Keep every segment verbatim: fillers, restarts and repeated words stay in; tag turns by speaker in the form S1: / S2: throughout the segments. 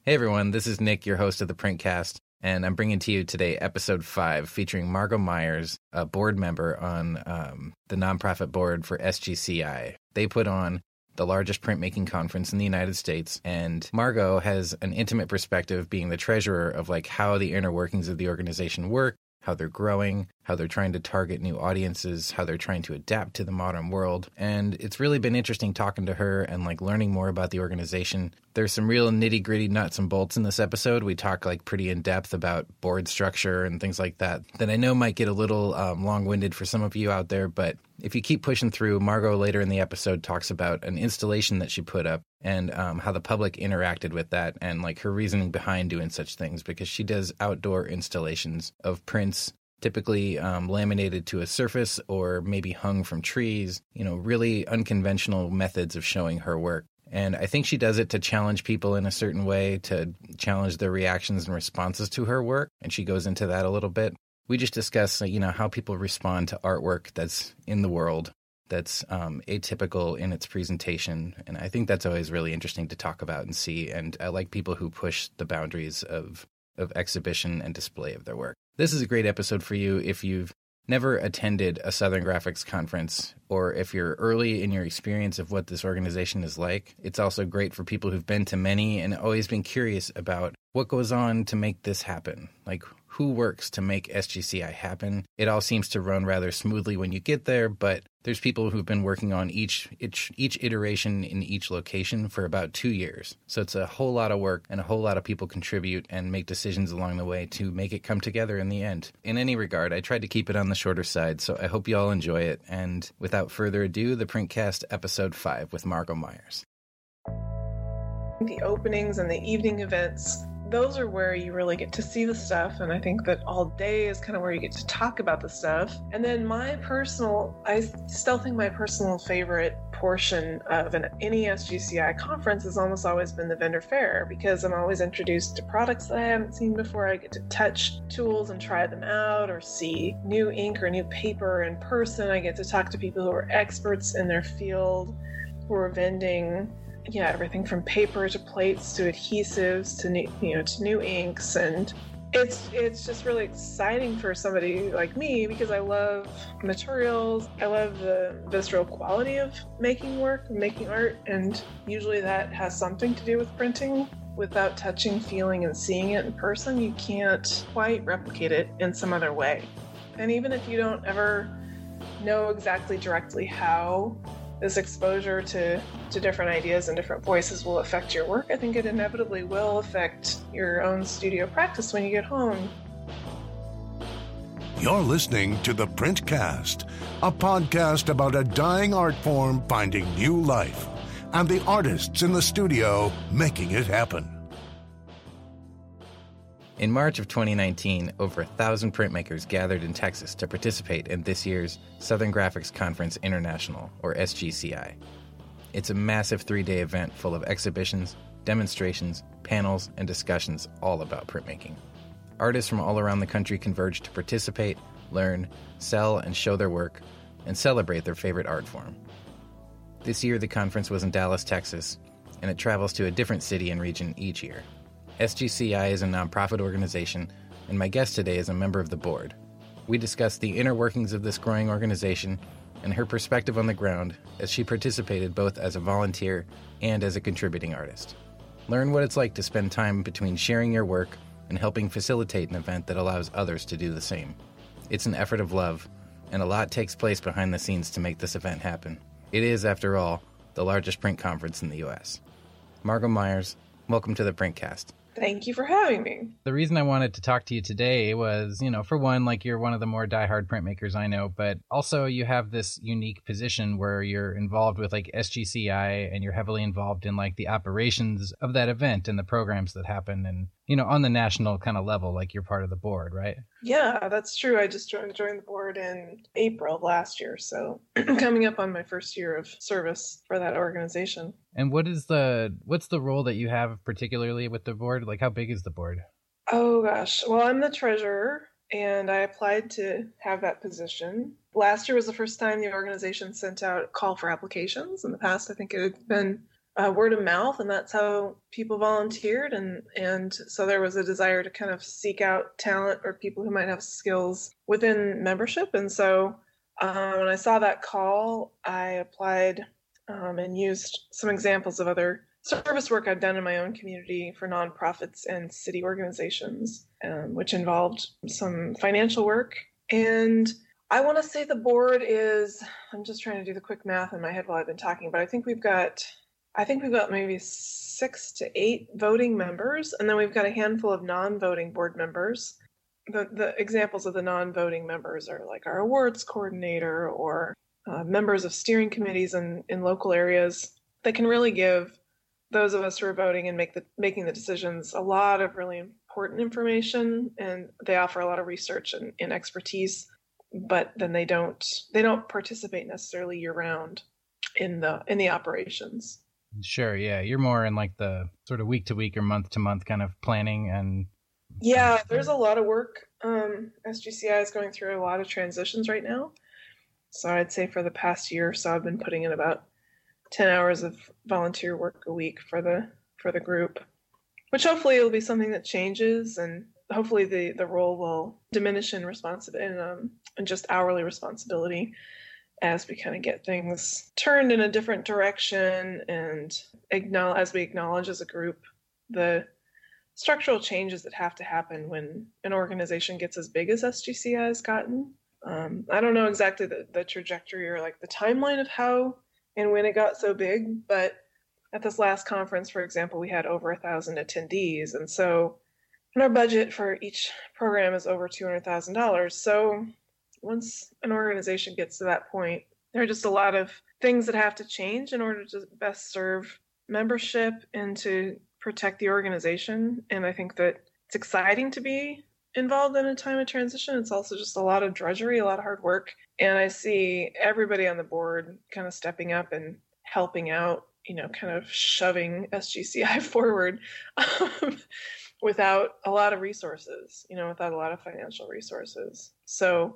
S1: Hey everyone, this is Nick, your host of the Printcast, and I'm bringing to you today episode five featuring Margot Myers, a board member on um, the nonprofit board for S G C I. They put on the largest printmaking conference in the United States, and Margot has an intimate perspective, being the treasurer, of like how the inner workings of the organization work, how they're growing, how they're trying to target new audiences, how they're trying to adapt to the modern world. And it's really been interesting talking to her and like learning more about the organization. There's some real nitty gritty nuts and bolts in this episode. We talk like pretty in depth about board structure and things like that, that I know might get a little um, long winded for some of you out there. But if you keep pushing through, Margot later in the episode talks about an installation that she put up and um, how the public interacted with that and like her reasoning behind doing such things, because she does outdoor installations of prints, typically um, laminated to a surface or maybe hung from trees, you know, really unconventional methods of showing her work. And I think she does it to challenge people in a certain way, to challenge their reactions and responses to her work. And she goes into that a little bit. We just discuss, you know, how people respond to artwork that's in the world, that's um, atypical in its presentation. And I think that's always really interesting to talk about and see. And I like people who push the boundaries of, of exhibition and display of their work. This is a great episode for you if you've never attended a Southern Graphics conference, or if you're early in your experience of what this organization is like. It's also great for people who've been to many and always been curious about what goes on to make this happen. Like, who works to make S G C I happen? It all seems to run rather smoothly when you get there, but there's people who've been working on each, each each iteration in each location for about two years. So it's a whole lot of work, and a whole lot of people contribute and make decisions along the way to make it come together in the end. In any regard, I tried to keep it on the shorter side, so I hope you all enjoy it. And without further ado, the Printcast episode five with Margot Myers.
S2: The openings and the evening events, those are where you really get to see the stuff, and I think that all day is kind of where you get to talk about the stuff. And then my personal, I still think my personal favorite portion of an any S G C I conference has almost always been the vendor fair, because I'm always introduced to products that I haven't seen before. I get to touch tools and try them out, or see new ink or new paper in person. I get to talk to people who are experts in their field, who are vending yeah, everything from paper to plates to adhesives to new, you know, to new inks, and it's it's just really exciting for somebody like me, because I love materials. I love the visceral quality of making work, making art, and usually that has something to do with printing. Without touching, feeling, and seeing it in person, you can't quite replicate it in some other way. And even if you don't ever know exactly directly how this exposure to, to different ideas and different voices will affect your work, I think it inevitably will affect your own studio practice when you get home.
S3: You're listening to the Printcast, a podcast about a dying art form finding new life, and the artists in the studio making it happen.
S1: In March of twenty nineteen, over a thousand printmakers gathered in Texas to participate in this year's Southern Graphics Conference International, or S G C I. It's a massive three-day event full of exhibitions, demonstrations, panels, and discussions all about printmaking. Artists from all around the country converge to participate, learn, sell, and show their work, and celebrate their favorite art form. This year, the conference was in Dallas, Texas, and it travels to a different city and region each year. S G C I is a nonprofit organization, and my guest today is a member of the board. We discuss the inner workings of this growing organization and her perspective on the ground as she participated both as a volunteer and as a contributing artist. Learn what it's like to spend time between sharing your work and helping facilitate an event that allows others to do the same. It's an effort of love, and a lot takes place behind the scenes to make this event happen. It is, after all, the largest print conference in the U S. Margot Myers, welcome to the Printcast.
S2: Thank you for having me.
S1: The reason I wanted to talk to you today was, you know, for one, like you're one of the more diehard printmakers I know, but also you have this unique position where you're involved with like S G C I and you're heavily involved in like the operations of that event and the programs that happen and, you know, on the national kind of level, like you're part of the board, right?
S2: Yeah, that's true. I just joined, joined the board in April of last year, so coming up on my first year of service for that organization.
S1: And what is the what's the role that you have particularly with the board? Like, how big is the board?
S2: Oh gosh, well, I'm the treasurer, and I applied to have that position. Last year was the first time the organization sent out a call for applications. In the past, I think it had been uh, word of mouth, and that's how people volunteered. And, and so there was a desire to kind of seek out talent or people who might have skills within membership. And so uh, when I saw that call, I applied um, and used some examples of other service work I've done in my own community for nonprofits and city organizations, um, which involved some financial work. And I want to say the board is, I'm just trying to do the quick math in my head while I've been talking, but I think we've got, I think we've got maybe six to eight voting members, and then we've got a handful of non-voting board members. The, the examples of the non-voting members are like our awards coordinator or uh, members of steering committees in, in local areas that can really give those of us who are voting and make the making the decisions a lot of really important information, and they offer a lot of research and, and expertise, but then they don't they don't participate necessarily year round in the in the operations.
S4: Sure, yeah. You're more in like the sort of week to week or month to month kind of planning and
S2: yeah, there's a lot of work. Um, S G C I is going through a lot of transitions right now. So I'd say for the past year or so I've been putting in about ten hours of volunteer work a week for the for the group, which hopefully will be something that changes, and hopefully the, the role will diminish in responsibility and um and just hourly responsibility as we kind of get things turned in a different direction and acknowledge as we acknowledge as a group the structural changes that have to happen when an organization gets as big as S G C I has gotten. Um, I don't know exactly the, the trajectory or like the timeline of how and when it got so big, but at this last conference, for example, we had over a thousand attendees, and so and our budget for each program is over two hundred thousand dollars. So once an organization gets to that point, there are just a lot of things that have to change in order to best serve membership and to protect the organization. And I think that it's exciting to be involved in a time of transition. It's also just a lot of drudgery, a lot of hard work. And I see everybody on the board kind of stepping up and helping out, you know, kind of shoving S G C I forward um, without a lot of resources, you know, without a lot of financial resources. So,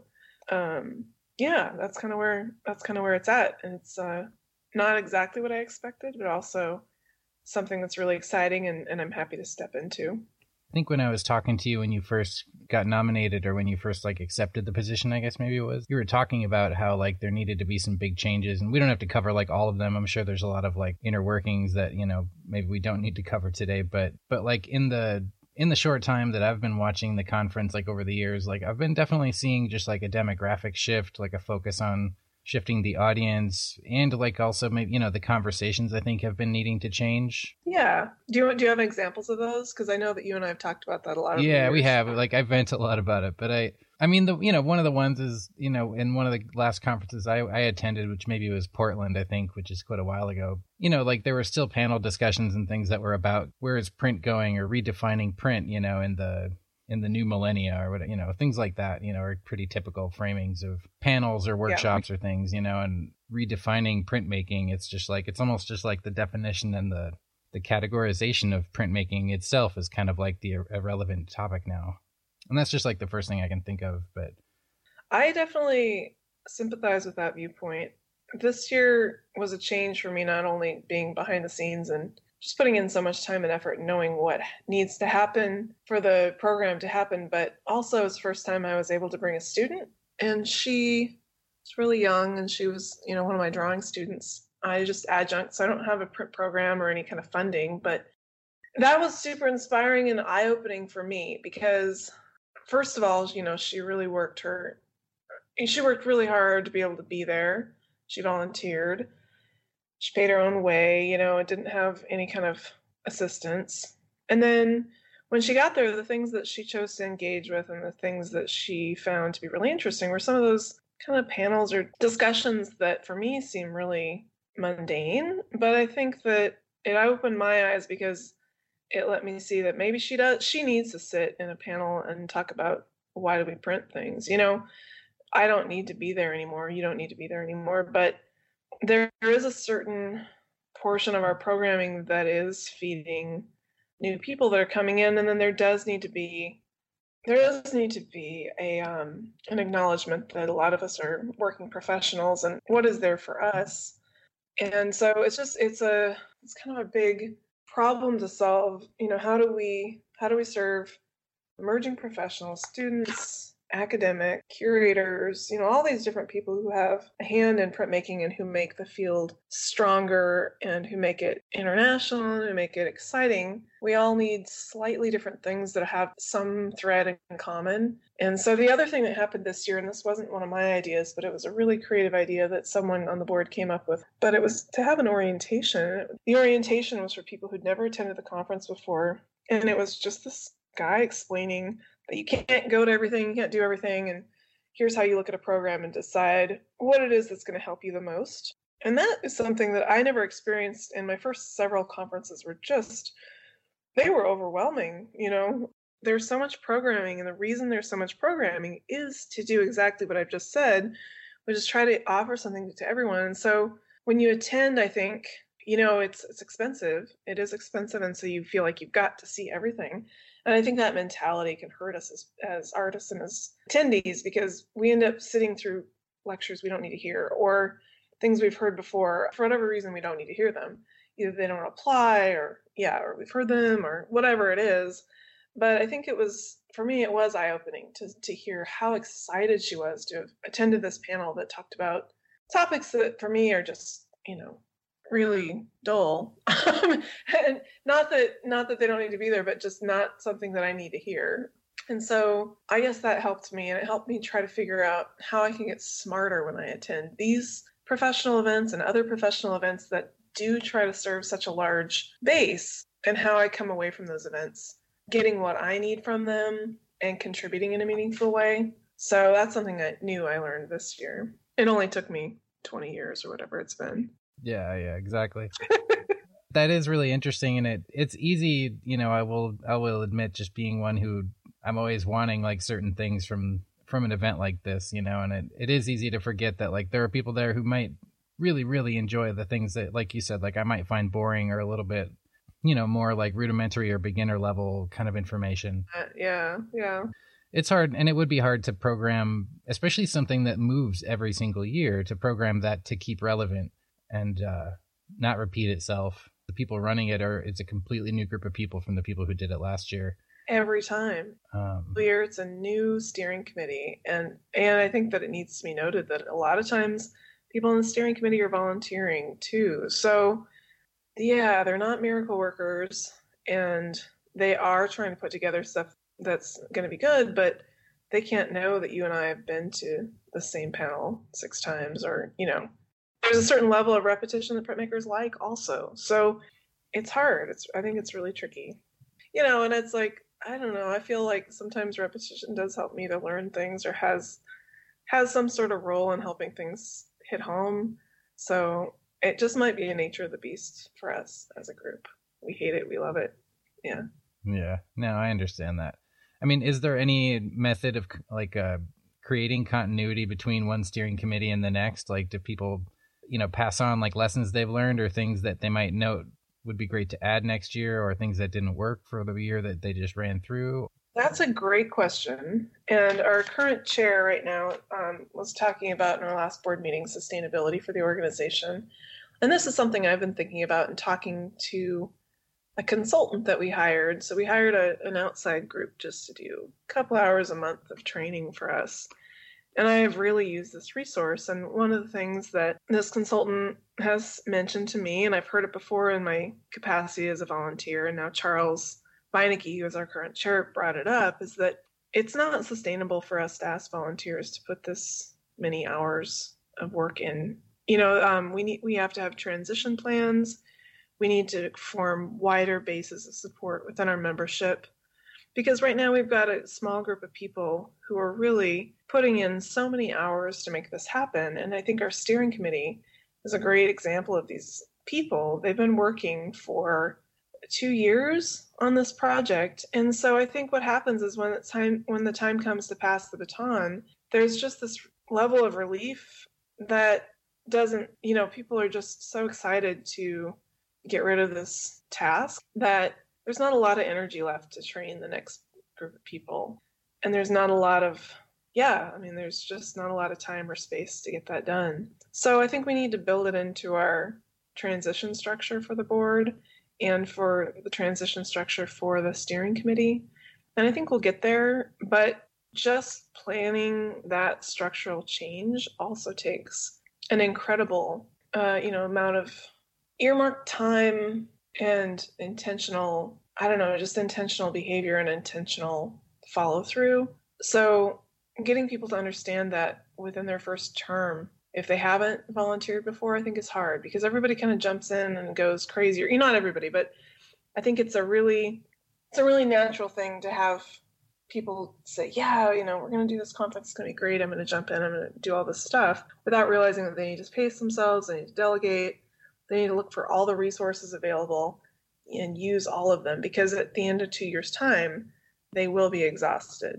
S2: um, yeah, that's kind of where, that's kind of where it's at. And it's uh, not exactly what I expected, but also something that's really exciting and, and I'm happy to step into.
S4: I think when I was talking to you when you first got nominated, or when you first like accepted the position, I guess maybe it was, you were talking about how like there needed to be some big changes, and we don't have to cover like all of them. I'm sure there's a lot of like inner workings that, you know, maybe we don't need to cover today, but but like in the in the short time that I've been watching the conference, like over the years, like I've been definitely seeing just like a demographic shift, like a focus on shifting the audience, and like also maybe, you know, the conversations I think have been needing to change.
S2: Yeah. Do you do you have examples of those? Because I know that you and I have talked about that a lot.
S4: Yeah, we have. Like I vent a lot about it, but I, I mean, the you know, one of the ones is, you know, in one of the last conferences I, I attended, which maybe was Portland, I think, which is quite a while ago. You know, like there were still panel discussions and things that were about where is print going, or redefining print, you know, in the in the new millennia, or what, you know, things like that, you know, are pretty typical framings of panels or workshops, yeah, or things, you know, and redefining printmaking. It's just like, it's almost just like the definition and the, the categorization of printmaking itself is kind of like the irrelevant topic now. And that's just like the first thing I can think of. But
S2: I definitely sympathize with that viewpoint. This year was a change for me, not only being behind the scenes and just putting in so much time and effort and knowing what needs to happen for the program to happen, but also it's the first time I was able to bring a student, and she was really young, and she was, you know, one of my drawing students. I just adjunct, so I don't have a print program or any kind of funding, but that was super inspiring and eye-opening for me because, first of all, you know, she really worked her, she worked really hard to be able to be there. She volunteered. She paid her own way, you know, it didn't have any kind of assistance. And then when she got there, the things that she chose to engage with and the things that she found to be really interesting were some of those kind of panels or discussions that for me seem really mundane. But I think that it opened my eyes because it let me see that maybe she does, she needs to sit in a panel and talk about why do we print things. You know, I don't need to be there anymore. You don't need to be there anymore. But there is a certain portion of our programming that is feeding new people that are coming in, and then there does need to be there does need to be a um, an acknowledgement that a lot of us are working professionals, and what is there for us. And so it's just it's a it's kind of a big problem to solve. You know, how do we how do we serve emerging professionals, students, academic, curators, you know, all these different people who have a hand in printmaking and who make the field stronger and who make it international and who make it exciting. We all need slightly different things that have some thread in common. And so the other thing that happened this year, and this wasn't one of my ideas, but it was a really creative idea that someone on the board came up with, but it was to have an orientation. The orientation was for people who'd never attended the conference before. And it was just this guy explaining that you can't go to everything, you can't do everything, and here's how you look at a program and decide what it is that's going to help you the most. And that is something that I never experienced in my first several conferences. Were just, they were overwhelming. You know, there's so much programming, and the reason there's so much programming is to do exactly what I've just said, which is try to offer something to everyone. And so when you attend, I think, you know, it's it's expensive. It is expensive, and so you feel like you've got to see everything. And I think that mentality can hurt us as, as artists and as attendees, because we end up sitting through lectures we don't need to hear, or things we've heard before. For whatever reason, we don't need to hear them. Either they don't apply, or yeah, or we've heard them, or whatever it is. But I think it was, for me, it was eye-opening to, to hear how excited she was to have attended this panel that talked about topics that for me are just, you know, really dull. And not that not that they don't need to be there, but just not something that I need to hear. And so I guess that helped me, and it helped me try to figure out how I can get smarter when I attend these professional events and other professional events that do try to serve such a large base, and how I come away from those events getting what I need from them and contributing in a meaningful way. So that's something I knew I learned this year. It only took me twenty years or whatever it's been.
S4: Yeah, yeah, exactly. That is really interesting, and it it's easy, you know, I will I will admit, just being one who I'm always wanting like certain things from from an event like this, you know, and it, it is easy to forget that like there are people there who might really, really enjoy the things that, like you said, like I might find boring or a little bit, you know, more like rudimentary or beginner level kind of information.
S2: Uh, yeah, yeah.
S4: It's hard, and it would be hard to program, especially something that moves every single year, to program that to keep relevant and uh, not repeat itself. The people running it are, it's a completely new group of people from the people who did it last year.
S2: Every time.
S4: Um,
S2: Every year it's a new steering committee. And, and I think that it needs to be noted that a lot of times people in the steering committee are volunteering too. So yeah, they're not miracle workers, and they are trying to put together stuff that's going to be good, but they can't know that you and I have been to the same panel six times, or, you know, there's a certain level of repetition that printmakers like also. So it's hard. It's, I think it's really tricky, you know, and it's like, I don't know. I feel like sometimes repetition does help me to learn things, or has, has some sort of role in helping things hit home. So it just might be a nature of the beast for us as a group. We hate it. We love it. Yeah.
S4: Yeah. No, I understand that. I mean, is there any method of like uh, creating continuity between one steering committee and the next? Like, do people, you know, pass on like lessons they've learned, or things that they might note would be great to add next year, or things that didn't work for the year that they just ran through?
S2: That's a great question. And our current chair right now um, was talking about in our last board meeting sustainability for the organization. And this is something I've been thinking about and talking to a consultant that we hired. So we hired a, an outside group just to do a couple hours a month of training for us. And I have really used this resource. And one of the things that this consultant has mentioned to me, and I've heard it before in my capacity as a volunteer, and now Charles Beinecke, who is our current chair, brought it up, is that it's not sustainable for us to ask volunteers to put this many hours of work in. You know, um, we need we have to have transition plans. We need to form wider bases of support within our membership, because right now we've got a small group of people who are really putting in so many hours to make this happen. And I think our steering committee is a great example of these people. They've been working for two years on this project. And so I think what happens is when it's time, when the time comes to pass the baton, there's just this level of relief that doesn't, you know, people are just so excited to get rid of this task that there's not a lot of energy left to train the next group of people. And there's not a lot of, yeah, I mean, there's just not a lot of time or space to get that done. So I think we need to build it into our transition structure for the board and for the transition structure for the steering committee. And I think we'll get there, but just planning that structural change also takes an incredible, uh, you know, amount of earmarked time and intentional, I don't know, just intentional behavior and intentional follow through. So getting people to understand that within their first term, if they haven't volunteered before, I think is hard because everybody kind of jumps in and goes crazy. Or, not everybody, but I think it's a really, it's a really natural thing to have people say, yeah, you know, we're going to do this conference. It's going to be great. I'm going to jump in. I'm going to do all this stuff without realizing that they need to pace themselves. They need to delegate. They need to look for all the resources available and use all of them because at the end of two years' time, they will be exhausted.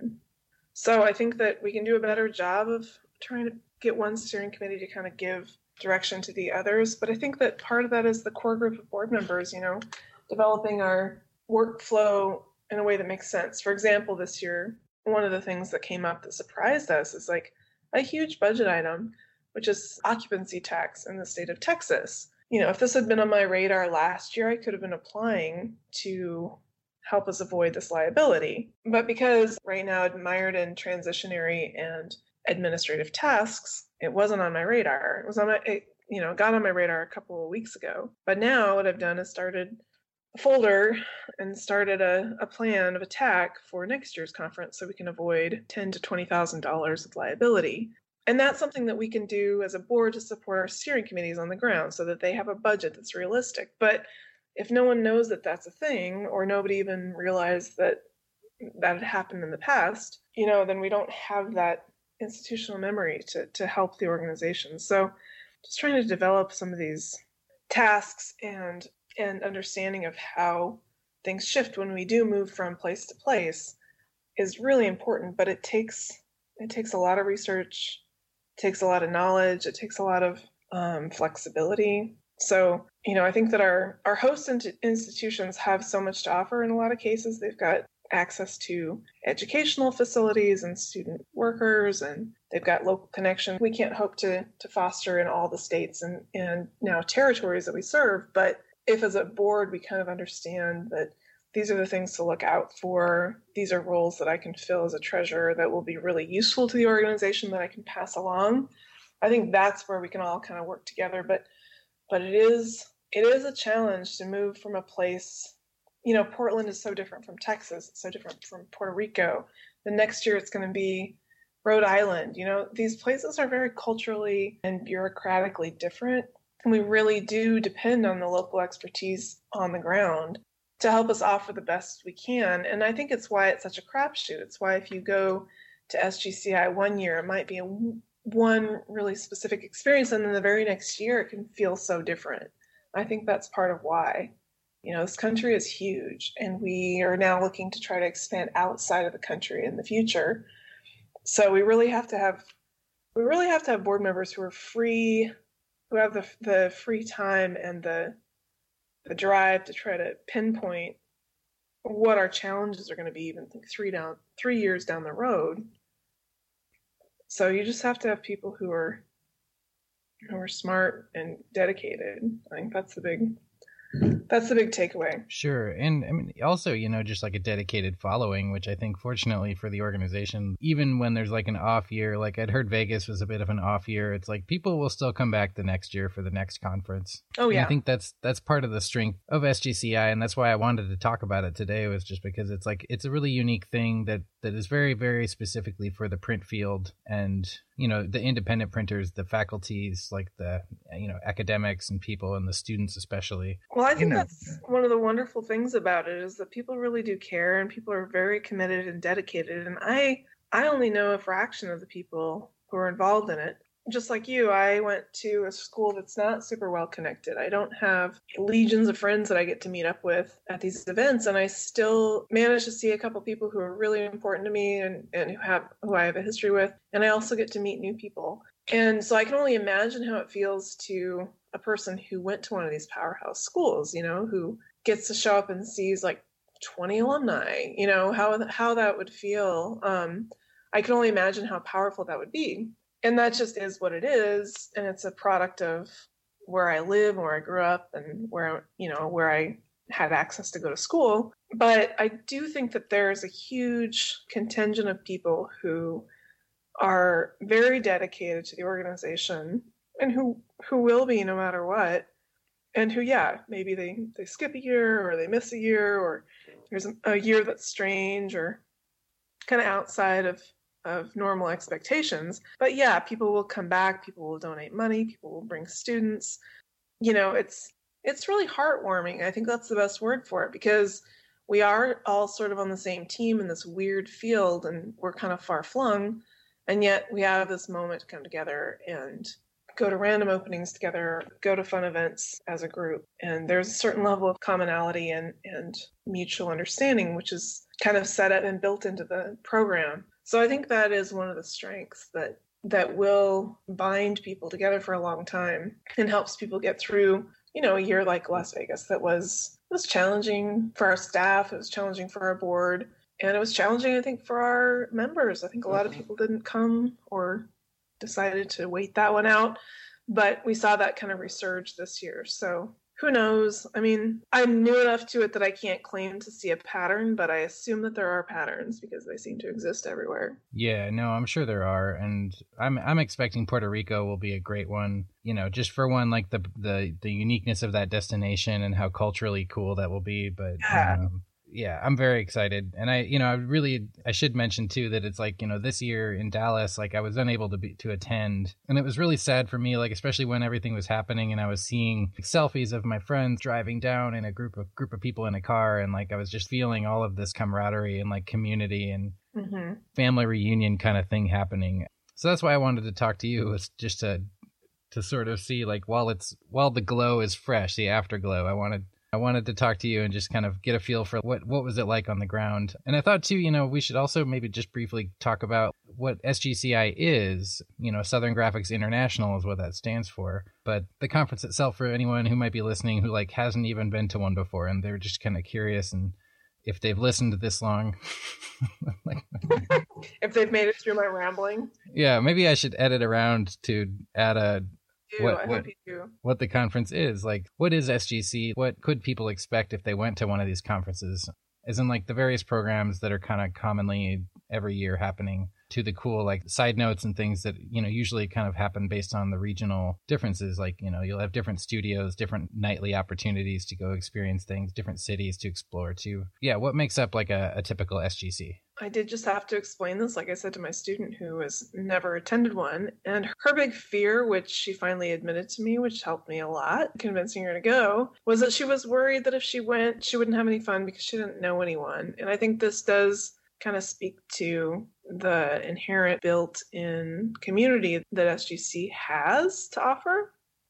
S2: So I think that we can do a better job of trying to get one steering committee to kind of give direction to the others. But I think that part of that is the core group of board members, you know, developing our workflow in a way that makes sense. For example, this year, one of the things that came up that surprised us is like a huge budget item, which is occupancy tax in the state of Texas. You know, if this had been on my radar last year, I could have been applying to help us avoid this liability. But because right now I'm mired in transitionary and administrative tasks, it wasn't on my radar. It was on my, it, you know, got on my radar a couple of weeks ago. But now what I've done is started a folder and started a, a plan of attack for next year's conference so we can avoid ten thousand to twenty thousand dollars of liability. And that's something that we can do as a board to support our steering committees on the ground so that they have a budget that's realistic. But if no one knows that that's a thing, or nobody even realized that that had happened in the past, you know, then we don't have that institutional memory to, to help the organization. So just trying to develop some of these tasks and and understanding of how things shift when we do move from place to place is really important, but it takes it takes a lot of research, it takes a lot of knowledge, it takes a lot of um, flexibility. So, you know, I think that our, our host institutions have so much to offer in a lot of cases. They've got access to educational facilities and student workers, and they've got local connections. We can't hope to to foster in all the states and, and now territories that we serve, but if as a board we kind of understand that these are the things to look out for, these are roles that I can fill as a treasurer that will be really useful to the organization that I can pass along, I think that's where we can all kind of work together. But but it is it is a challenge to move from a place. You know, Portland is so different from Texas. It's so different from Puerto Rico. The next year it's going to be Rhode Island. You know, these places are very culturally and bureaucratically different. And we really do depend on the local expertise on the ground to help us offer the best we can. And I think it's why it's such a crapshoot. It's why if you go to S G C I one year, it might be a one really specific experience. And then the very next year, it can feel so different. I think that's part of why. You know, this country is huge, and we are now looking to try to expand outside of the country in the future. So we really have to have, we really have to have board members who are free, who have the the free time and the the drive to try to pinpoint what our challenges are going to be, even think three down three years down the road. So you just have to have people who are who are smart and dedicated. I think that's the big. That's the big takeaway.
S4: Sure. And I mean, also, you know, just like a dedicated following, which I think fortunately for the organization, even when there's like an off year, like I'd heard Vegas was a bit of an off year. It's like people will still come back the next year for the next conference.
S2: Oh, yeah.
S4: And I think that's that's part of the strength of S G C I. And that's why I wanted to talk about it today, was just because it's like it's a really unique thing that that is very, very specifically for the print field and, you know, the independent printers, the faculties, like the, you know, academics and people and the students especially.
S2: Well, I think
S4: you know.
S2: that's one of the wonderful things about it is that people really do care and people are very committed and dedicated. And I, I only know a fraction of the people who are involved in it. Just like you, I went to a school that's not super well connected. I don't have legions of friends that I get to meet up with at these events, and I still manage to see a couple people who are really important to me and, and who have who I have a history with. And I also get to meet new people. And so I can only imagine how it feels to a person who went to one of these powerhouse schools, you know, who gets to show up and sees like twenty alumni, you know, how how that would feel. Um, I can only imagine how powerful that would be. And that just is what it is. And it's a product of, where I live and where I grew up and where, you know, where I had access to go to school. But I do think that there's a huge contingent of people who are very dedicated to the organization and who, who will be no matter what. And who, yeah, maybe they, they skip a year or they miss a year or there's a, a year that's strange or kind of outside of, of normal expectations. But yeah, people will come back, people will donate money, people will bring students. You know, it's it's really heartwarming. I think that's the best word for it because we are all sort of on the same team in this weird field and we're kind of far flung. And yet we have this moment to come together and go to random openings together, go to fun events as a group. And there's a certain level of commonality and, and mutual understanding, which is kind of set up and built into the program. So I think that is one of the strengths that that will bind people together for a long time and helps people get through, you know, a year like Las Vegas that was was challenging for our staff, it was challenging for our board, and it was challenging, I think, for our members. I think a lot of people didn't come or decided to wait that one out, but we saw that kind of resurge this year. So who knows? I mean, I'm new enough to it that I can't claim to see a pattern, but I assume that there are patterns because they seem to exist everywhere.
S4: Yeah, no, I'm sure there are, and I'm I'm expecting Puerto Rico will be a great one. You know, just for one, like the the the uniqueness of that destination and how culturally cool that will be. But
S2: yeah.
S4: um, yeah, I'm very excited. And I, you know, I really, I should mention too that it's like, you know, this year in Dallas, like I was unable to be, to attend. And it was really sad for me, like, especially when everything was happening and I was seeing selfies of my friends driving down in a group of, group of people in a car. And like, I was just feeling all of this camaraderie and like community and
S2: mm-hmm.
S4: family reunion kind of thing happening. So that's why I wanted to talk to you, was just to, to sort of see like, while it's, while the glow is fresh, the afterglow, I wanted I wanted to talk to you and just kind of get a feel for what, what was it like on the ground. And I thought, too, you know, we should also maybe just briefly talk about what S G C I is. You know, Southern Graphics International is what that stands for. But the conference itself, for anyone who might be listening who, like, hasn't even been to one before and they're just kind of curious, and if they've listened this long. like,
S2: if they've made it through my rambling.
S4: Yeah, maybe I should edit around to add a...
S2: Do,
S4: what,
S2: I
S4: what,
S2: hope you do.
S4: What the conference is. Like, what is S G C? What could people expect if they went to one of these conferences? As in, like, the various programs that are kind of commonly every year happening, to the cool, like, side notes and things that, you know, usually kind of happen based on the regional differences. Like, you know, you'll have different studios, different nightly opportunities to go experience things, different cities to explore too. Yeah, what makes up, like, a, a typical S G C?
S2: I did just have to explain this, like I said to my student who has never attended one. And her big fear, which she finally admitted to me, which helped me a lot, convincing her to go, was that she was worried that if she went, she wouldn't have any fun because she didn't know anyone. And I think this does kind of speak to the inherent built-in community that S G C has to offer.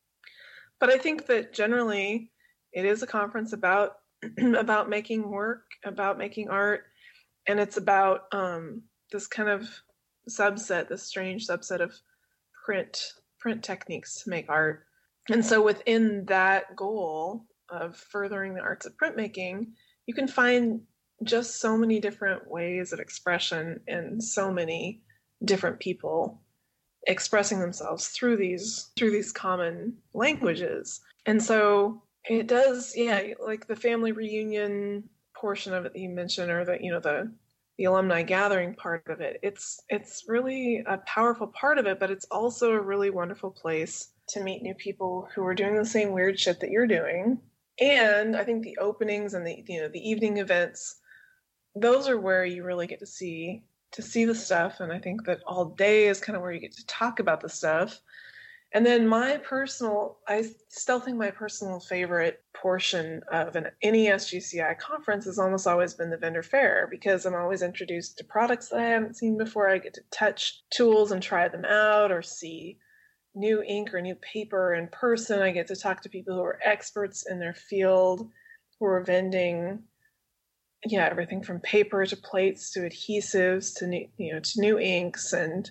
S2: But I think that generally it is a conference about about making work, about making art. And it's about um, this kind of subset, this strange subset of print print techniques to make art. And so within that goal of furthering the arts of printmaking, you can find just so many different ways of expression and so many different people expressing themselves through these through these common languages. And so it does, yeah, like the family reunion portion of it that you mentioned, or the, you know, the the alumni gathering part of it, it's it's really a powerful part of it, but it's also a really wonderful place to meet new people who are doing the same weird shit that you're doing. And I think the openings and the, you know, the evening events, those are where you really get to see to see the stuff. And I think that all day is kind of where you get to talk about the stuff. And then my personal, I still think my personal favorite portion of an, any S G C I conference has almost always been the vendor fair, because I'm always introduced to products that I haven't seen before. I get to touch tools and try them out, or see new ink or new paper in person. I get to talk to people who are experts in their field, who are vending, yeah, everything from paper to plates to adhesives to new, you know, to new inks. And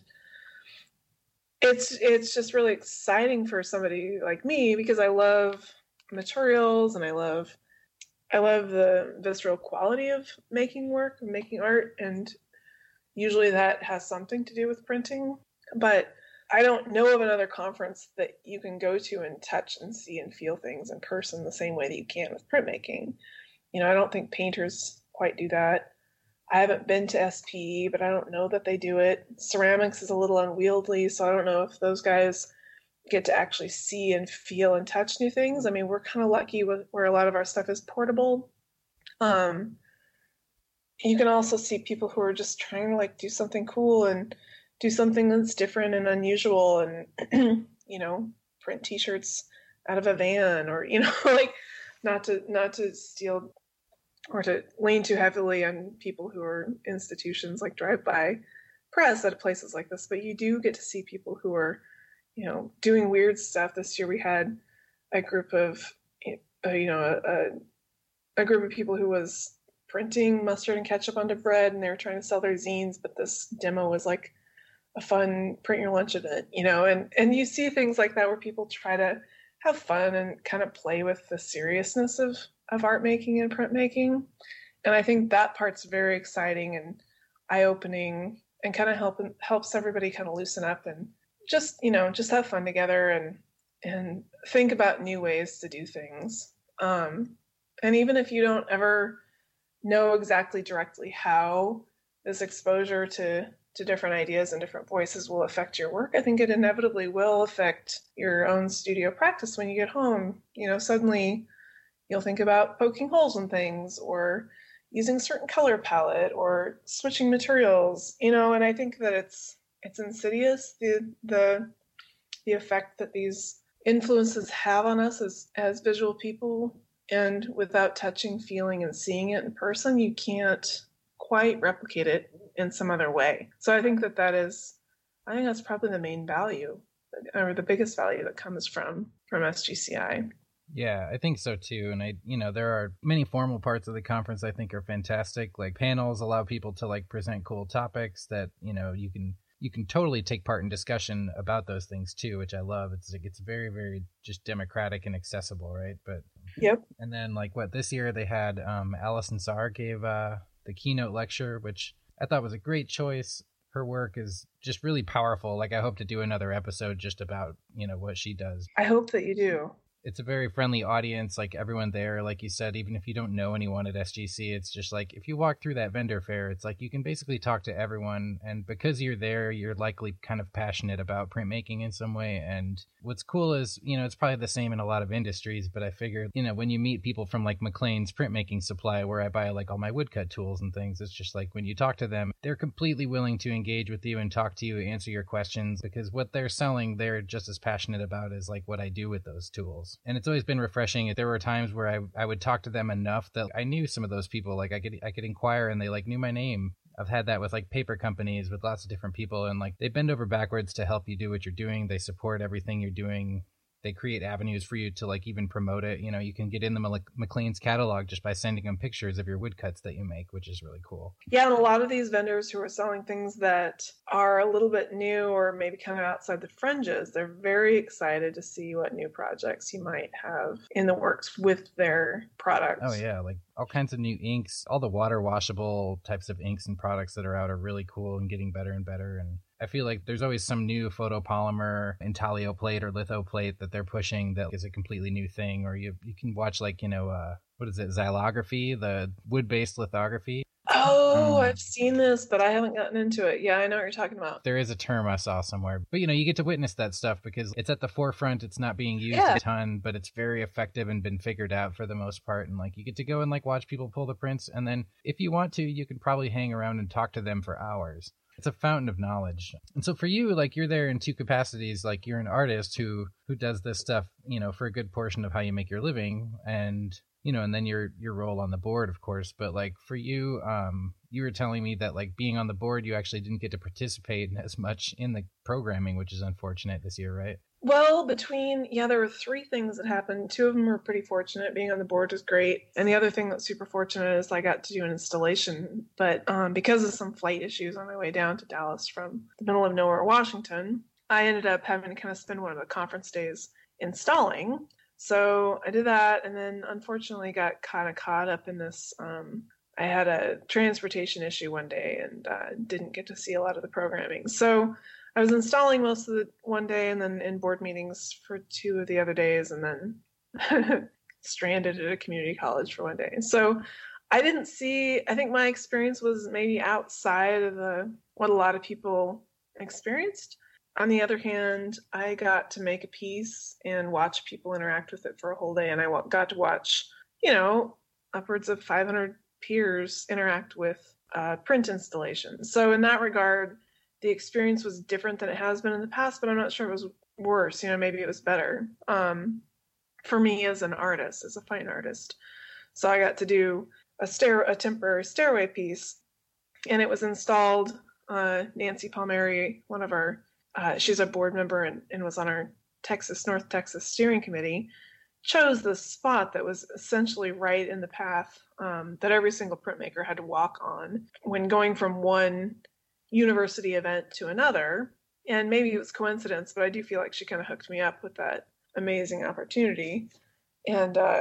S2: It's it's just really exciting for somebody like me, because I love materials and I love I love the visceral quality of making work, making art, and usually that has something to do with printing. But I don't know of another conference that you can go to and touch and see and feel things in person the same way that you can with printmaking. You know, I don't think painters quite do that. I haven't been to S P E, but I don't know that they do it. Ceramics is a little unwieldy, so I don't know if those guys get to actually see and feel and touch new things. I mean, we're kind of lucky with, where a lot of our stuff is portable. Um, you can also see people who are just trying to like do something cool and do something that's different and unusual, and you know, print T-shirts out of a van, or you know, like not to not to steal or to lean too heavily on people who are institutions like Drive-By Press at places like this, but you do get to see people who are, you know, doing weird stuff. This year we had a group of, uh, you know, a, a group of people who was printing mustard and ketchup onto bread, and they were trying to sell their zines, but this demo was like a fun print your lunch event, you know, and, and you see things like that where people try to have fun and kind of play with the seriousness of, of art making and printmaking. And I think that part's very exciting and eye-opening, and kind of help, helps everybody kind of loosen up and just, you know, just have fun together and and think about new ways to do things. Um, and even if you don't ever know exactly directly how this exposure to, to different ideas and different voices will affect your work, I think it inevitably will affect your own studio practice when you get home. You know, suddenly you'll think about poking holes in things, or using a certain color palette, or switching materials, you know, and I think that it's it's insidious, the the the effect that these influences have on us as, as visual people. And without touching, feeling, and seeing it in person, you can't quite replicate it in some other way. So I think that that is, I think that's probably the main value, or the biggest value that comes from from S G C I.
S4: Yeah, I think so too. And I, you know, there are many formal parts of the conference I think are fantastic. Like panels allow people to like present cool topics that, you know, you can you can totally take part in discussion about those things too, which I love. It's like it's very, very just democratic and accessible, right? But
S2: yep.
S4: And then like what this year they had um Allison Saar gave uh the keynote lecture, which I thought was a great choice. Her work is just really powerful. Like I hope to do another episode just about, you know, what she does.
S2: I hope that you do.
S4: It's a very friendly audience, like everyone there, like you said, even if you don't know anyone at S G C, it's just like if you walk through that vendor fair, it's like you can basically talk to everyone. And because you're there, you're likely kind of passionate about printmaking in some way. And what's cool is, you know, it's probably the same in a lot of industries, but I figured, you know, when you meet people from like McLean's printmaking supply, where I buy like all my woodcut tools and things, it's just like when you talk to them, they're completely willing to engage with you and talk to you, answer your questions, because what they're selling, they're just as passionate about as like what I do with those tools. And it's always been refreshing. There were times where I, I would talk to them enough that I knew some of those people. Like I could I could inquire and they like knew my name. I've had that with like paper companies with lots of different people, and like they bend over backwards to help you do what you're doing. They support everything you're doing. They create avenues for you to like even promote it. You know, you can get in the McLean's catalog just by sending them pictures of your woodcuts that you make, which is really cool.
S2: Yeah, and a lot of these vendors who are selling things that are a little bit new or maybe kind of outside the fringes, they're very excited to see what new projects you might have in the works with their products.
S4: Oh yeah, like all kinds of new inks, all the water washable types of inks and products that are out are really cool and getting better and better. And I feel like there's always some new photopolymer, intaglio plate or litho plate that they're pushing that is a completely new thing. Or you you can watch like, you know, uh, what is it, xylography, the wood-based lithography.
S2: Oh,
S4: um,
S2: I've seen this, but I haven't gotten into it. Yeah, I know what you're talking about.
S4: There is a term I saw somewhere. But, you know, you get to witness that stuff because it's at the forefront. It's not being used
S2: Yeah.
S4: a ton, but it's very effective and been figured out for the most part. And, like, you get to go and, like, watch people pull the prints. And then if you want to, you can probably hang around and talk to them for hours. It's a fountain of knowledge. And so for you, like, you're there in two capacities. Like, you're an artist who who does this stuff, you know, for a good portion of how you make your living. And, you know, and then your your role on the board, of course. But, like, for you, um, you were telling me that, like, being on the board, you actually didn't get to participate as much in the programming, which is unfortunate this year, right?
S2: Well, between, yeah, there were three things that happened. Two of them were pretty fortunate. Being on the board was great. And the other thing that's super fortunate is I got to do an installation. But um, because of some flight issues on my way down to Dallas from the middle of nowhere, Washington, I ended up having to kind of spend one of the conference days installing. So I did that, and then unfortunately got kind of caught up in this. Um, I had a transportation issue one day and uh, didn't get to see a lot of the programming. So I was installing most of the one day and then in board meetings for two of the other days, and then stranded at a community college for one day. So I didn't see, I think my experience was maybe outside of the what a lot of people experienced. On the other hand, I got to make a piece and watch people interact with it for a whole day, and I got to watch, you know, upwards of five hundred peers interact with uh, print installations. So in that regard, the experience was different than it has been in the past, but I'm not sure it was worse. You know, maybe it was better um, for me as an artist, as a fine artist. So I got to do a stair, a temporary stairway piece, and it was installed. Uh, Nancy Palmieri, one of our, uh, she's a board member and, and was on our Texas, North Texas steering committee, chose this spot that was essentially right in the path um, that every single printmaker had to walk on when going from one university event to another. And maybe it was coincidence, but I do feel like she kind of hooked me up with that amazing opportunity. And uh,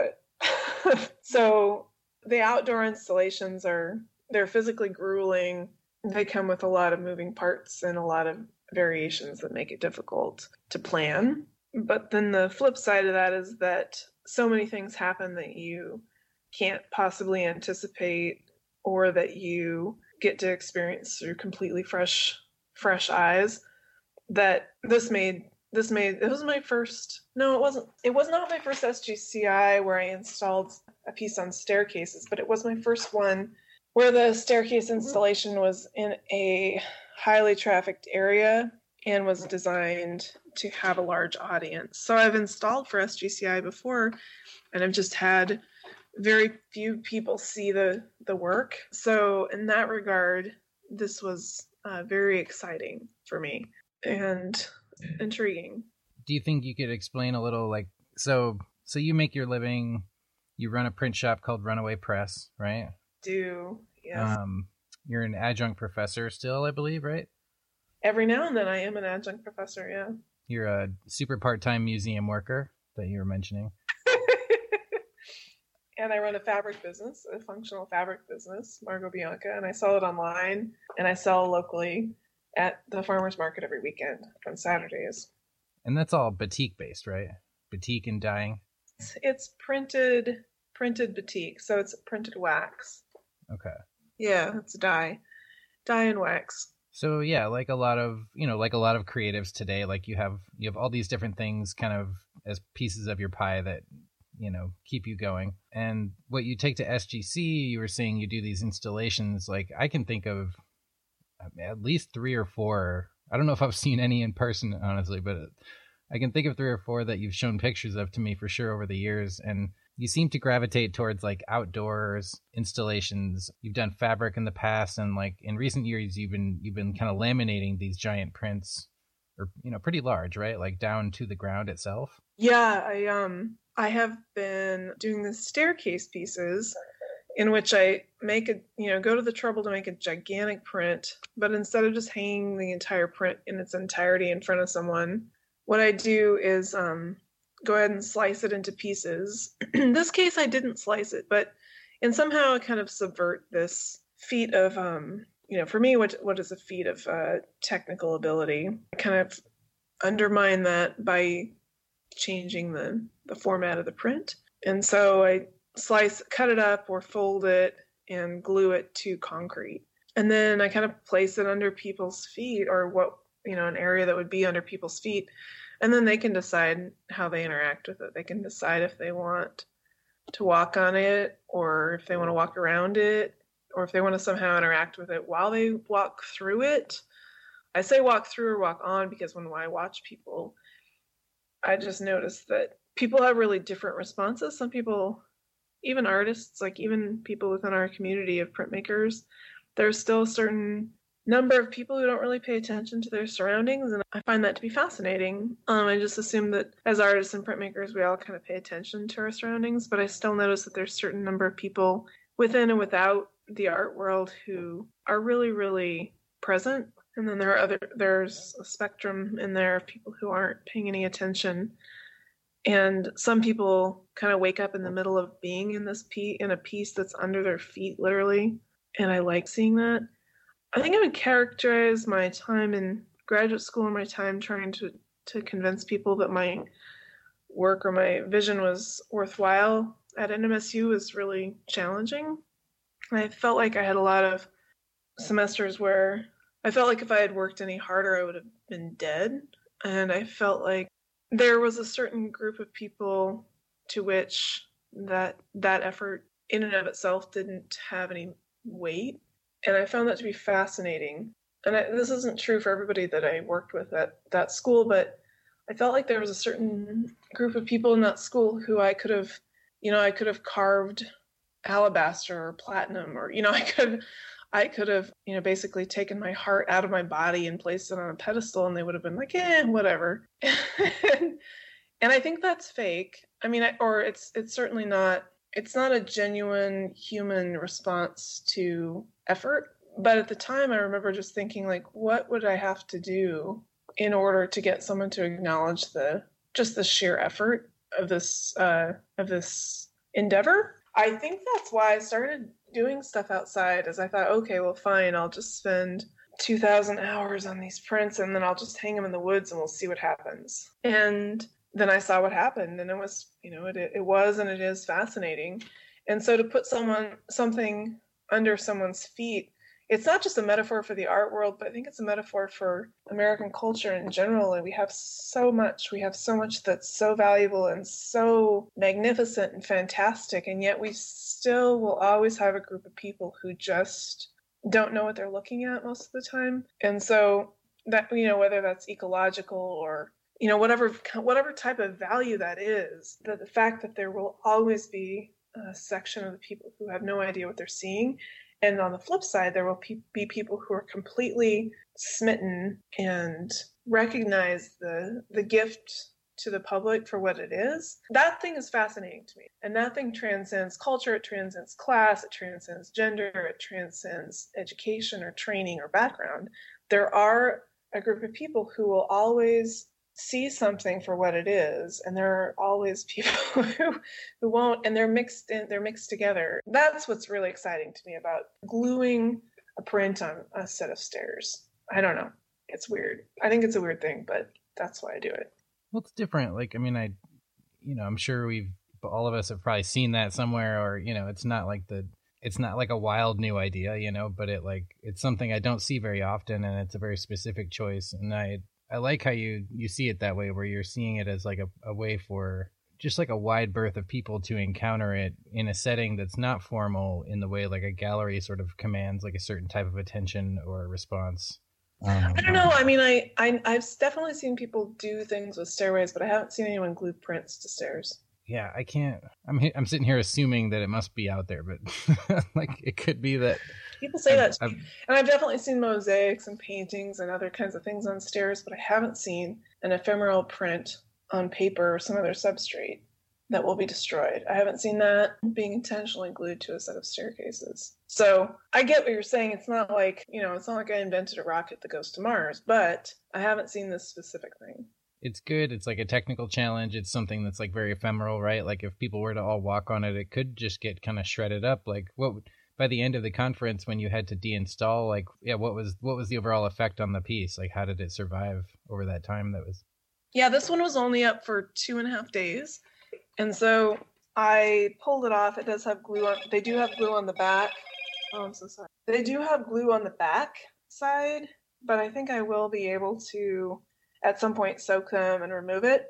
S2: so the outdoor installations are, they're physically grueling. They come with a lot of moving parts and a lot of variations that make it difficult to plan. But then the flip side of that is that so many things happen that you can't possibly anticipate, or that you get to experience through completely fresh, fresh eyes. That this made, this made, it was my first, no, it wasn't, it was not my first S G C I where I installed a piece on staircases, but it was my first one where the staircase installation was in a highly trafficked area and was designed to have a large audience. So I've installed for S G C I before, and I've just had very few people see the, the work. So in that regard, this was uh, very exciting for me and intriguing.
S4: Do you think you could explain a little, like, so so you make your living, you run a print shop called Runaway Press, right?
S2: Do, yes.
S4: Um, you're an adjunct professor still, I believe, right?
S2: Every now and then I am an adjunct professor, yeah.
S4: You're a super part-time museum worker that you were mentioning.
S2: And I run a fabric business, a functional fabric business, Margot Bianca, and I sell it online, and I sell locally at the farmer's market every weekend on Saturdays.
S4: And that's all batik-based, right? Batik and dyeing?
S2: It's, it's printed printed batik, so it's printed wax.
S4: Okay.
S2: Yeah, it's dye. Dye and wax.
S4: So yeah, like a lot of, you know, like a lot of creatives today, like you have you have all these different things kind of as pieces of your pie that, you know, keep you going. And what you take to S G C, you were saying you do these installations, like I can think of at least three or four. I don't know if I've seen any in person, honestly, but I can think of three or four that you've shown pictures of to me for sure over the years. And you seem to gravitate towards like outdoors installations. You've done fabric in the past, and like in recent years, you've been you've been kind of laminating these giant prints, or you know, pretty large, right? Like down to the ground itself.
S2: Yeah, I um I have been doing the staircase pieces, in which I make a you know go to the trouble to make a gigantic print, but instead of just hanging the entire print in its entirety in front of someone, what I do is um. go ahead and slice it into pieces. In this case, I didn't slice it, but and somehow kind of subvert this feat of, um, you know, for me, what what is a feat of uh, technical ability? I kind of undermine that by changing the, the format of the print. And so I slice, cut it up or fold it and glue it to concrete. And then I kind of place it under people's feet, or what, you know, an area that would be under people's feet. And then they can decide how they interact with it. They can decide if they want to walk on it, or if they want to walk around it, or if they want to somehow interact with it while they walk through it. I say walk through or walk on because when I watch people, I just notice that people have really different responses. Some people, even artists, like even people within our community of printmakers, there's still a certain number of people who don't really pay attention to their surroundings, and I find that to be fascinating. Um, I just assume that as artists and printmakers, we all kind of pay attention to our surroundings, but I still notice that there's a certain number of people within and without the art world who are really, really present. And then there are other, there's a spectrum in there of people who aren't paying any attention. And some people kind of wake up in the middle of being in this piece, in a piece that's under their feet, literally. And I like seeing that. I think I would characterize my time in graduate school and my time trying to, to convince people that my work or my vision was worthwhile at N M S U was really challenging. I felt like I had a lot of semesters where I felt like if I had worked any harder, I would have been dead. And I felt like there was a certain group of people to which that that effort in and of itself didn't have any weight. And I found that to be fascinating. And I, this isn't true for everybody that I worked with at that school, but I felt like there was a certain group of people in that school who I could have, you know, I could have carved alabaster or platinum, or, you know, I could, I could have, you know, basically taken my heart out of my body and placed it on a pedestal, and they would have been like, eh, whatever. and, and I think that's fake. I mean, I, or it's, it's certainly not, it's not a genuine human response to effort. But at the time, I remember just thinking, like, what would I have to do in order to get someone to acknowledge the just the sheer effort of this uh, of this endeavor? I think that's why I started doing stuff outside, as I thought, okay, well, fine, I'll just spend two thousand hours on these prints, and then I'll just hang them in the woods, and we'll see what happens. And then I saw what happened, and it was, you know, it it was and it is fascinating. And so to put someone something under someone's feet, it's not just a metaphor for the art world, but I think it's a metaphor for American culture in general. And we have so much, we have so much that's so valuable and so magnificent and fantastic. And yet we still will always have a group of people who just don't know what they're looking at most of the time. And so that, you know, whether that's ecological or, you know, whatever, whatever type of value that is, that the fact that there will always be a section of the people who have no idea what they're seeing. And on the flip side, there will pe- be people who are completely smitten and recognize the the gift to the public for what it is. That thing is fascinating to me. And that thing transcends culture, it transcends class, it transcends gender, it transcends education or training or background. There are a group of people who will always see something for what it is, and there are always people who who won't, and they're mixed in, they're mixed together. That's what's really exciting to me about gluing a print on a set of stairs. I don't know, it's weird. I think it's a weird thing, but that's why I do it.
S4: Well, it's different. Like, I mean, I, you know, I'm sure we've all of us have probably seen that somewhere, or, you know, it's not like the it's not like a wild new idea, you know, but it like it's something I don't see very often, and it's a very specific choice, and I. I like how you, you see it that way, where you're seeing it as like a, a way for just like a wide berth of people to encounter it in a setting that's not formal in the way like a gallery sort of commands like a certain type of attention or response.
S2: Um, I don't know. I mean, I, I, I've definitely seen people do things with stairways, but I haven't seen anyone glue prints to stairs.
S4: Yeah, I can't. I'm I'm sitting here assuming that it must be out there, but like it could be that
S2: people say I've, that, I've, and I've definitely seen mosaics and paintings and other kinds of things on stairs, but I haven't seen an ephemeral print on paper or some other substrate that will be destroyed. I haven't seen that being intentionally glued to a set of staircases. So I get what you're saying. It's not like, you know, it's not like I invented a rocket that goes to Mars, but I haven't seen this specific thing.
S4: It's good. It's like a technical challenge. It's something that's like very ephemeral, right? Like if people were to all walk on it, it could just get kind of shredded up. Like what by the end of the conference, when you had to deinstall, like, yeah, what was what was the overall effect on the piece? Like, how did it survive over that time? That was.
S2: Yeah, this one was only up for two and a half days, and so I pulled it off. It does have glue on. They do have glue on the back. Oh, I'm so sorry. They do have glue on the back side, but I think I will be able to at some point soak them and remove it.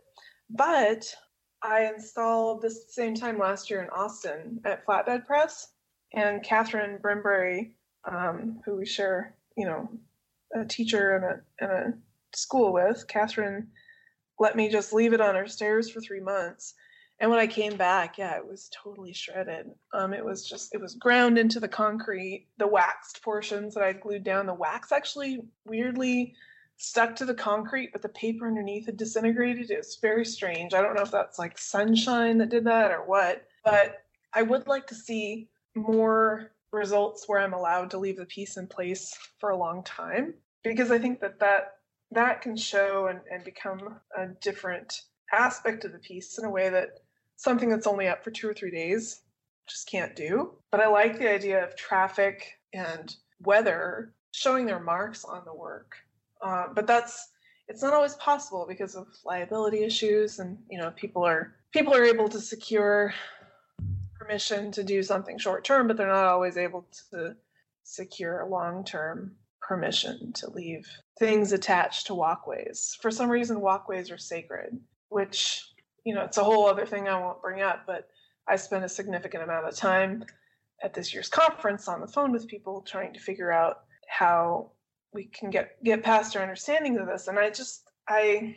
S2: But I installed this at the same time last year in Austin at Flatbed Press, and Catherine Brimbury, um, who we share, you know, a teacher and a, and a school with, Catherine let me just leave it on her stairs for three months. And when I came back, yeah, it was totally shredded. Um, it was just, it was ground into the concrete. The waxed portions that I glued down, the wax actually weirdly stuck to the concrete, but the paper underneath had disintegrated. It was very strange. I don't know if that's like sunshine that did that or what, but I would like to see more results where I'm allowed to leave the piece in place for a long time, because I think that that, that can show and, and become a different aspect of the piece in a way that something that's only up for two or three days just can't do. But I like the idea of traffic and weather showing their marks on the work. Uh, but that's it's not always possible because of liability issues, and you know people are people are able to secure permission to do something short term, but they're not always able to secure long term permission to leave things attached to walkways. For some reason, walkways are sacred, which, you know, it's a whole other thing I won't bring up, but I spent a significant amount of time at this year's conference on the phone with people trying to figure out how we can get, get past our understanding of this. And I just, I,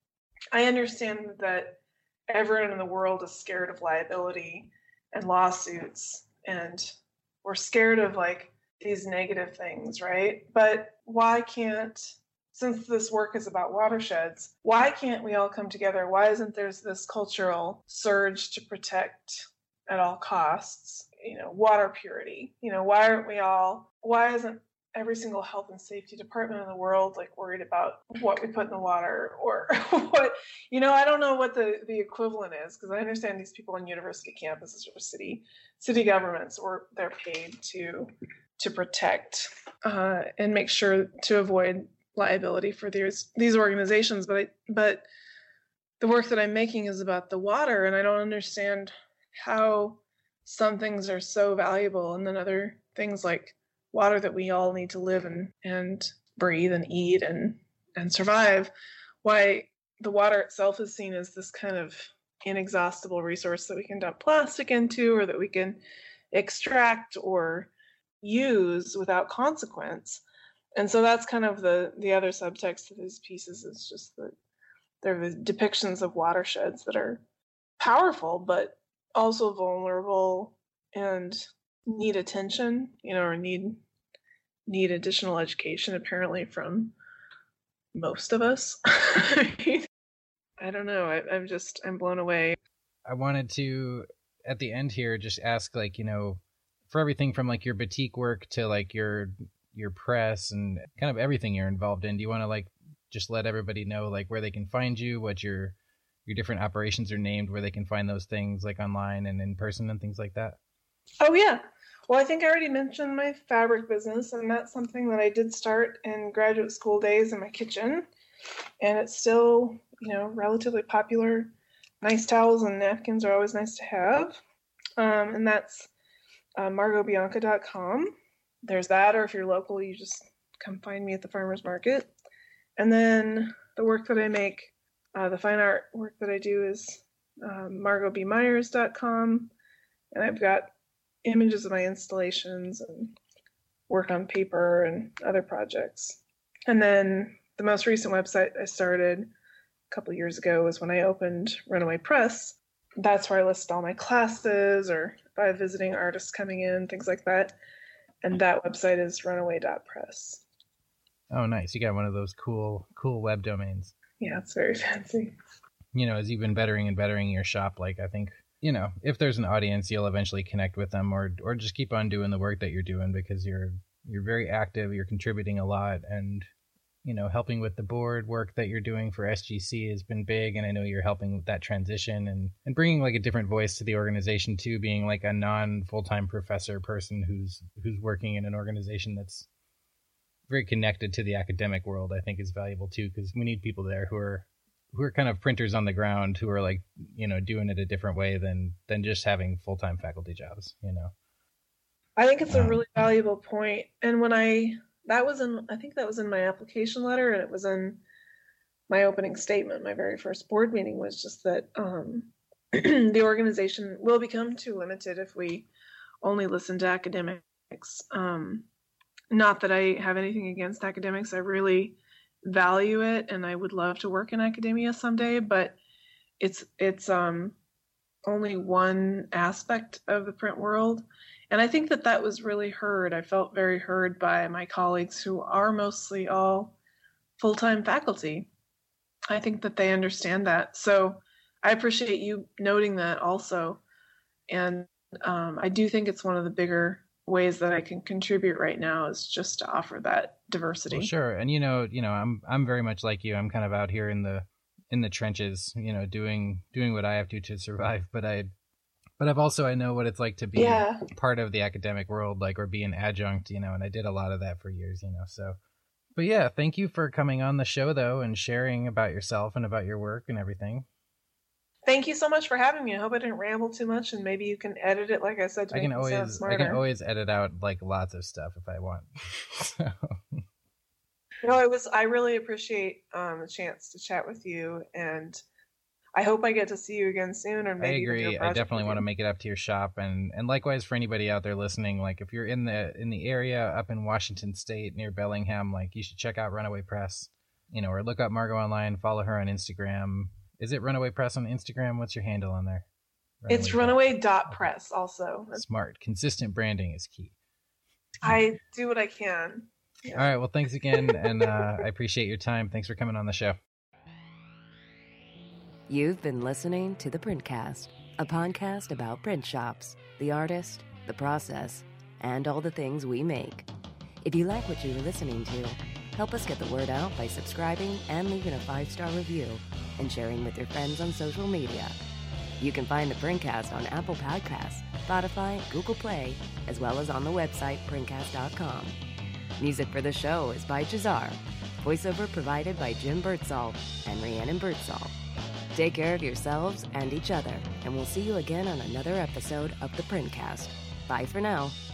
S2: I understand that everyone in the world is scared of liability and lawsuits, and we're scared of like these negative things, right? But why can't, since this work is about watersheds, why can't we all come together? Why isn't there this cultural surge to protect at all costs, you know, water purity? You know, why aren't we all, why isn't every single health and safety department in the world like worried about what we put in the water, or what, you know, I don't know what the, the equivalent is, because I understand these people on university campuses or city, city governments, or they're paid to to protect uh, and make sure to avoid liability for these these organizations. But I, but the work that I'm making is about the water, and I don't understand how some things are so valuable, and then other things like water that we all need to live and and breathe and eat and and survive, why the water itself is seen as this kind of inexhaustible resource that we can dump plastic into, or that we can extract or use without consequence. And so that's kind of the the other subtext of these pieces, is just that they're the depictions of watersheds that are powerful but also vulnerable and need attention, you know, or need need additional education apparently from most of us. I don't know. I, I'm just I'm blown away.
S4: I wanted to at the end here just ask, like, you know, for everything from like your batik work to like your your press and kind of everything you're involved in, do you want to like just let everybody know like where they can find you, what your your different operations are named, where they can find those things like online and in person and things like that?
S2: Oh yeah. Well, I think I already mentioned my fabric business, and that's something that I did start in graduate school days in my kitchen, and it's still, you know, relatively popular. Nice towels and napkins are always nice to have. Um, and that's Uh, margot bianca dot com. There's that, or if you're local, you just come find me at the farmer's market. And then the work that I make, uh, the fine art work that I do, is uh, margot b myers dot com. And I've got images of my installations and work on paper and other projects. And then the most recent website I started a couple years ago was when I opened Runaway Press. That's where I list all my classes, or if I have visiting artists coming in, things like that. And that website is runaway dot press.
S4: Oh, nice. You got one of those cool, cool web domains.
S2: Yeah, it's very fancy.
S4: You know, as you've been bettering and bettering your shop, like, I think, you know, if there's an audience, you'll eventually connect with them, or or just keep on doing the work that you're doing, because you're you're very active, you're contributing a lot, and you know, helping with the board work that you're doing for S G C has been big. And I know you're helping with that transition and, and bringing like a different voice to the organization too, being like a non full-time professor person who's, who's working in an organization that's very connected to the academic world, I think is valuable too. Cause we need people there who are, who are kind of printers on the ground, who are like, you know, doing it a different way than, than just having full-time faculty jobs, you know?
S2: I think it's
S4: um,
S2: a really valuable point. And when I, That was in, I think that was in my application letter, and it was in my opening statement. My very first board meeting was just that um, the organization will become too limited if we only listen to academics. Um, not that I have anything against academics. I really value it, and I would love to work in academia someday, but it's, it's um, only one aspect of the print world. And I think that that was really heard. I felt very heard by my colleagues who are mostly all full-time faculty. I think that they understand that. So I appreciate you noting that also. And um, I do think it's one of the bigger ways that I can contribute right now, is just to offer that diversity.
S4: Well, sure. And, you know, you know, I'm, I'm very much like you. I'm kind of out here in the, in the trenches, you know, doing, doing what I have to to survive. But I, But I've also, I know what it's like to be
S2: yeah.
S4: part of the academic world, like, or be an adjunct, you know, and I did a lot of that for years, you know, so. But yeah, thank you for coming on the show, though, and sharing about yourself and about your work and everything.
S2: Thank you so much for having me. I hope I didn't ramble too much, and maybe you can edit it, like I said, to
S4: I
S2: make
S4: can
S2: it sound
S4: always,
S2: smarter.
S4: I can always edit out like lots of stuff if I want. So.
S2: No, it was. I really appreciate um, the chance to chat with you, and I hope I get to see you again soon. Or maybe
S4: I agree.
S2: even do a
S4: I
S2: project
S4: definitely
S2: with
S4: want to
S2: you.
S4: make it up to your shop, and and likewise for anybody out there listening. Like if you're in the in the area up in Washington State near Bellingham, like you should check out Runaway Press, you know, or look up Margot online. Follow her on Instagram. Is it Runaway Press on Instagram? What's your handle on there? Runaway
S2: It's runaway dot press. Also,
S4: Smart, consistent branding is key.
S2: I do what I can. Yeah.
S4: All right. Well, thanks again, and uh, I appreciate your time. Thanks for coming on the show.
S5: You've been listening to The Printcast, a podcast about print shops, the artist, the process, and all the things we make. If you like what you're listening to, help us get the word out by subscribing and leaving a five-star review and sharing with your friends on social media. You can find The Printcast on Apple Podcasts, Spotify, Google Play, as well as on the website printcast dot com. Music for the show is by Jazar. Voiceover provided by Jim Birdsall and Rhiannon Birdsall. Take care of yourselves and each other, and we'll see you again on another episode of The Printcast. Bye for now.